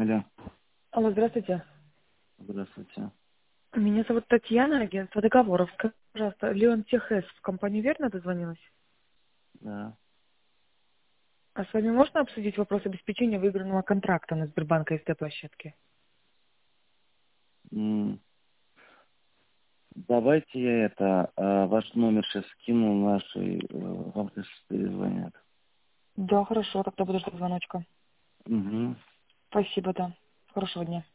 Алло, Алло, здравствуйте. здравствуйте. Меня зовут Татьяна, агентство договоров. Скажите, пожалуйста, Леон Техэс в компанию верно дозвонилась? Да. А с вами можно обсудить вопрос обеспечения выигранного контракта на Сбербанк СТ-площадке? М, Давайте я ваш номер сейчас скину нашей, вам сейчас перезвонят. Да, хорошо, тогда буду ждать звоночка. Угу. Спасибо, да. Хорошего дня.